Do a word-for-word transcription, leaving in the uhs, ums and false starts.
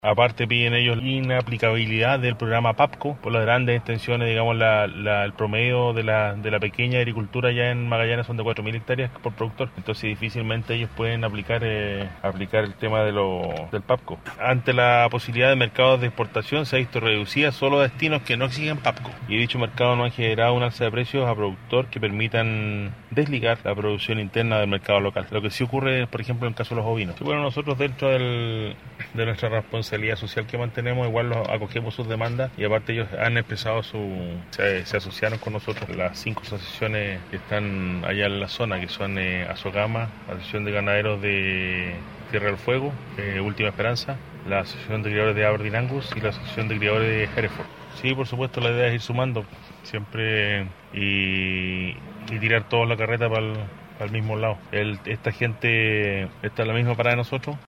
Aparte piden ellos la inaplicabilidad del programa PAPCO por las grandes extensiones, digamos, la, la, el promedio de la, de la pequeña agricultura ya en Magallanes son de cuatro mil hectáreas por productor, entonces difícilmente ellos pueden aplicar eh, aplicar el tema de lo, del PAPCO. Ante la posibilidad de mercados de exportación se ha visto reducida solo a destinos que no exigen PAPCO, y dicho mercado no ha generado un alza de precios a productor que permitan desligar la producción interna del mercado local, lo que sí ocurre, por ejemplo, en el caso de los ovinos. Y bueno, nosotros dentro del, de nuestra responsabilidad social que mantenemos, igual los acogemos sus demandas, y aparte ellos han expresado su se, se asociaron con nosotros las cinco asociaciones que están allá en la zona, que son eh, Azogama, Asociación de Ganaderos de Tierra del Fuego, eh, Última Esperanza, la Asociación de Criadores de Aberdeen Angus y la Asociación de Criadores de Hereford. Sí, por supuesto, la idea es ir sumando siempre y, y tirar toda la carreta para el, para el mismo lado. El, esta gente está en la misma parada de nosotros.